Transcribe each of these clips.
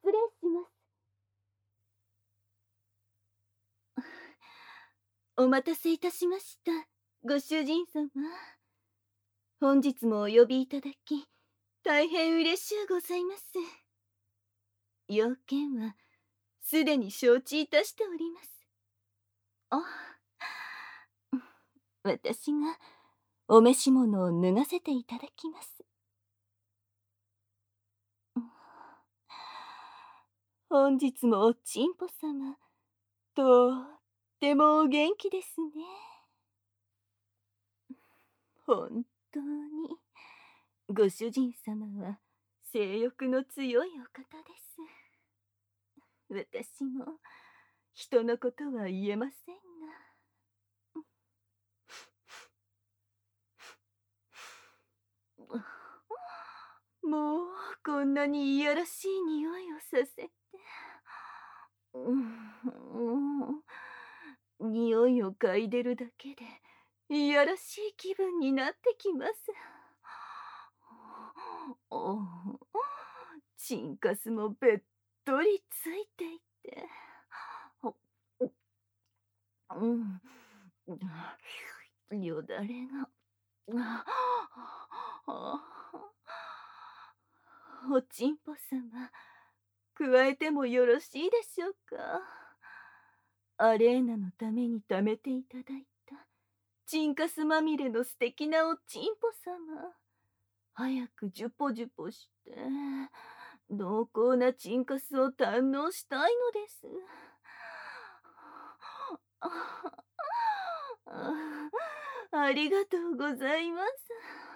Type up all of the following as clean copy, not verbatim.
失礼します。お待たせいたしました、ご主人様。本日もお呼びいただき、大変嬉しゅうございます。要件は、すでに承知いたしております。あ、私が、お召し物を脱がせていただきます。本日もおちんぽ様、とってもお元気ですね。本当に、ご主人様は性欲の強いお方です。私も人のことは言えませんが。もうこんなにいやらしい匂いをさせて。匂いを嗅いでるだけでいやらしい気分になってきます。チンカスもべっとりついていて。よだれが。おちんぽ様、加えてもよろしいでしょうか。アレーナのために貯めていただいたチンカスまみれの素敵なおちんぽ様、早くジュポジュポして濃厚なチンカスを堪能したいのです。ありがとうございます。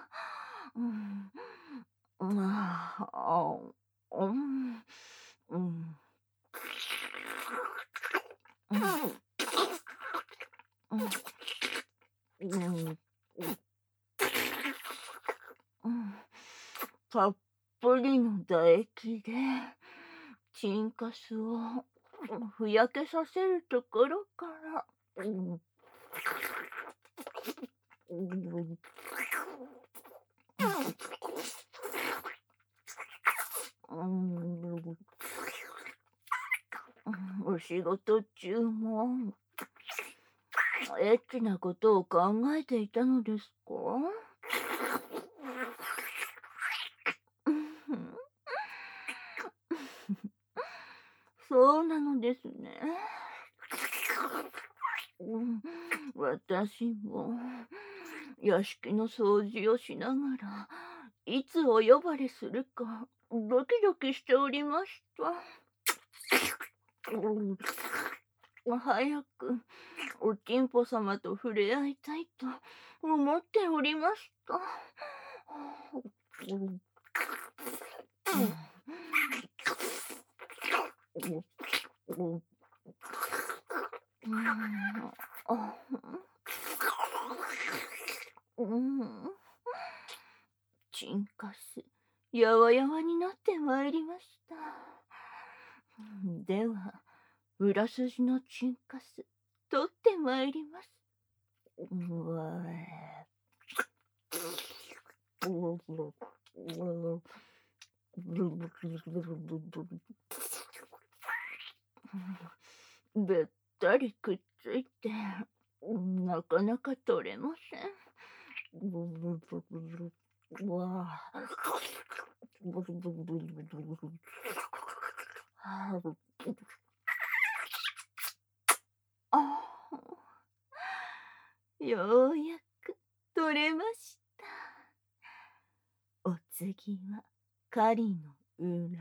たっぷりの唾液でチンカスをふやけさせるところから。お仕事中もエッチなことを考えていたのですか？そうなのですね。私も屋敷の掃除をしながらいつお呼ばれするかドキドキしておりました。早くおちんぽ様と触れ合いたいと思っておりました。チンカス、やわやわになってまいりました。では、裏筋のチンカス、取ってまいります。べったりくっついて、なかなか取れません。ようやく取れました。お次は狩りの裏。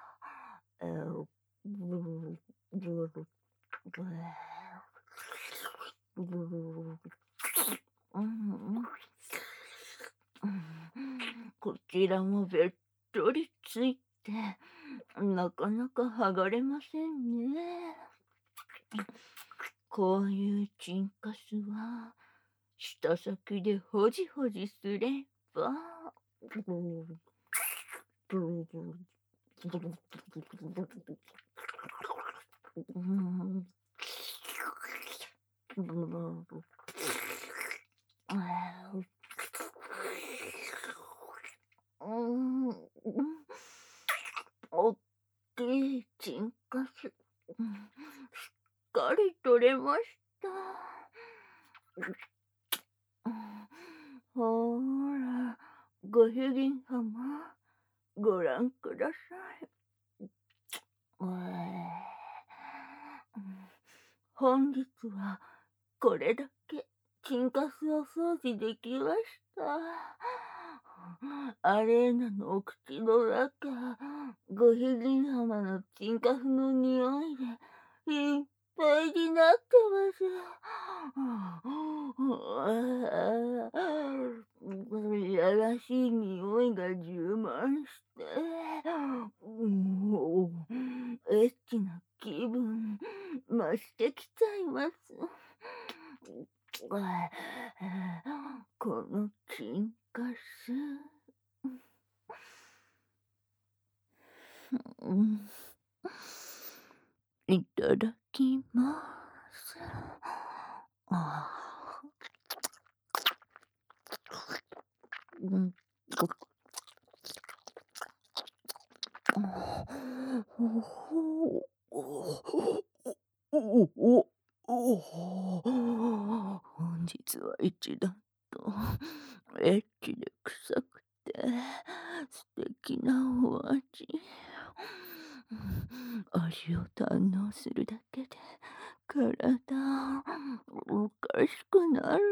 こちらもべっとりついてなかなか剥がれませんね。こういうチンカスは舌先でほじほじすれば。おっきいチンカス、しっかり取れました。ほーら、ご主人様、ご覧ください。本日はこれだけチンカスを掃除できました。アレーナのお口の中、ご主人様のチンカスの匂いでいっぱいになってます。やらしい匂いが充満して、エッチな気分増してきちゃいます。このチンカス、いただきます。本日は一段とエッチで臭くて素敵なお味。味を堪能するだけで体おかしくなる。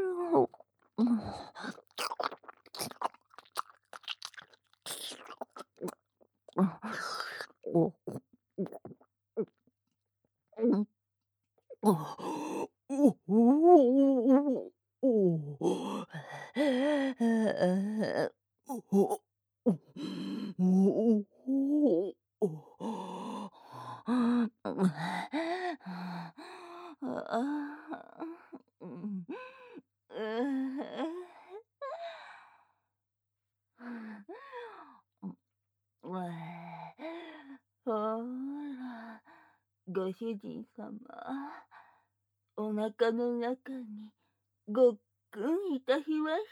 ほら、ご主人様、お腹の中にごっくんいたしました。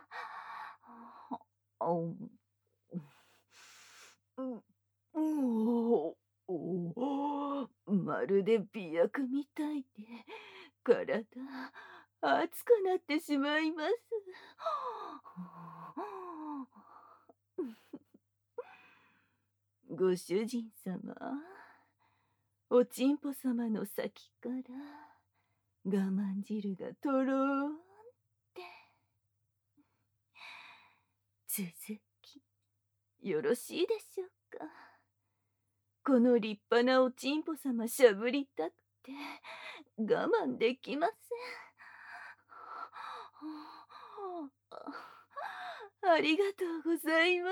まるで美薬みたいで体熱くなってしまいます。ご主人様、おちんぽ様の先から我慢汁がとろーんって続きよろしいでしょうか。この立派なおちんぽ様しゃぶりたくて我慢できません。ありがとうございます。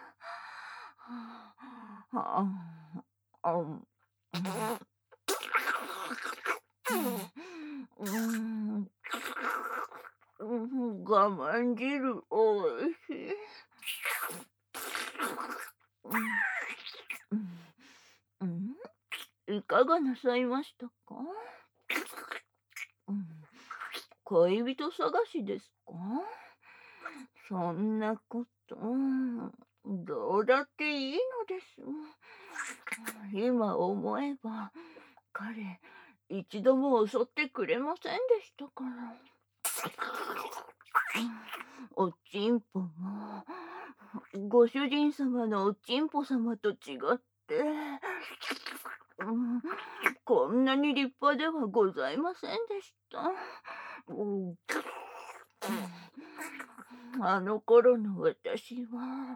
我慢汁おいしい。いかがなさいましたか？恋人探しですか？そんなこと、どうだっていいのです。今思えば、彼、一度も襲ってくれませんでしたから。おちんぽも、ご主人様のおちんぽ様と違って、こんなに立派ではございませんでした。あの頃の私は、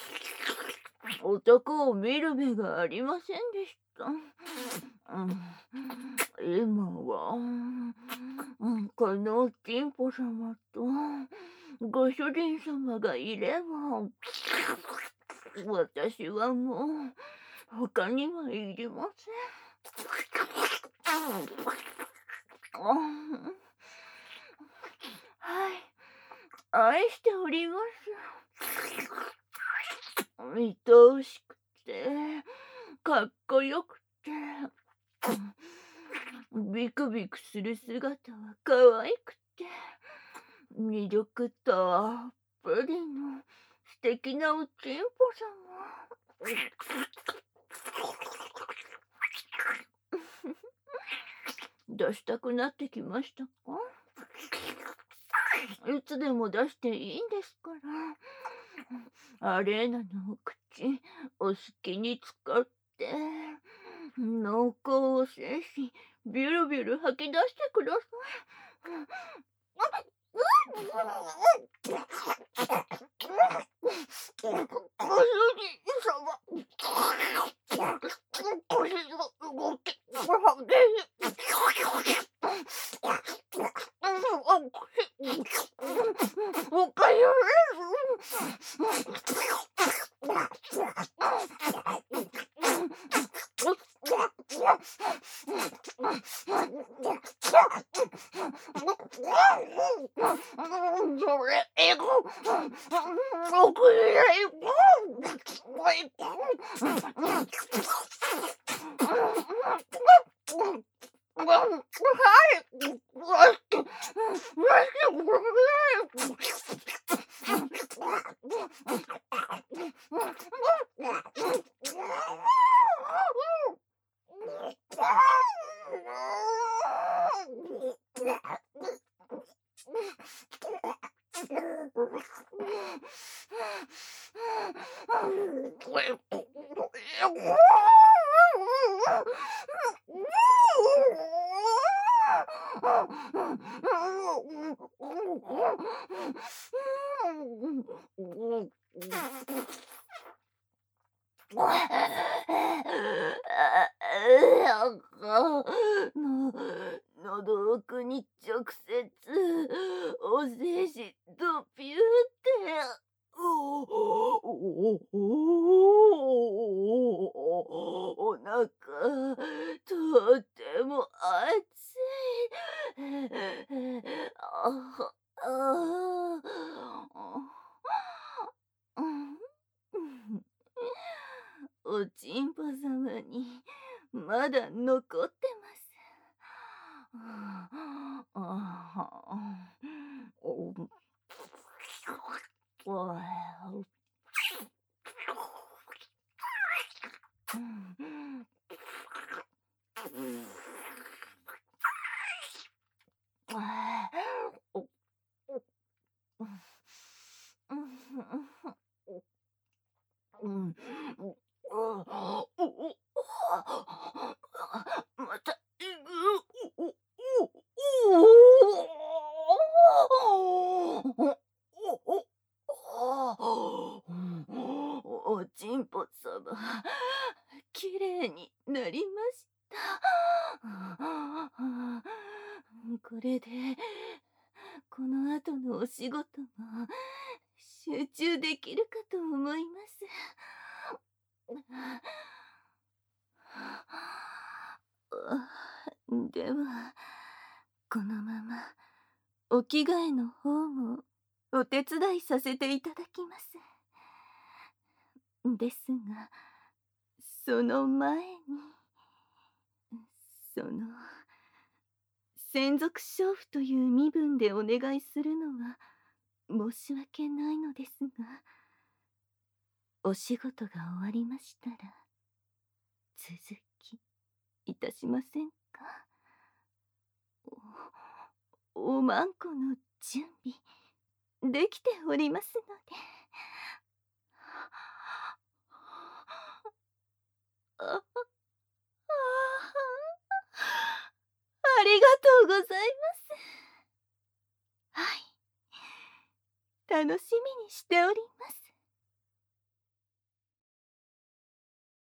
男を見る目がありませんでした。今は、このおちんぽ様とご主人様がいれば、私はもう他にはいりません。はい、愛しております。愛おしくて、かっこよくて、ビクビクする姿は可愛くて、魅力たっぷりの素敵なおちんぽ様。 出したくなってきましたか？いつでも出していいんですから。アレーナのお口、お好きに使って、濃厚を制し、ビュルビュル吐き出してください。ご主人様、腰の動きが激しい。おかゆそれ、エゴ、おくれ、エ喉奥に直接お精子ドピューってお腹とっても熱い。ああおちんぽ様にまだ残ってます。またおちんぽ様、きれいになりました。これでこの後のお仕事も集中できるかと思います。ではこのままお着替えの方もお手伝いさせていただきます。ですがその前に専属娼婦という身分でお願いするのは申し訳ないのですが、お仕事が終わりましたら続きいたしませんか？おまんこの準備できておりますので。ありがとうございます。はい、楽しみにしております。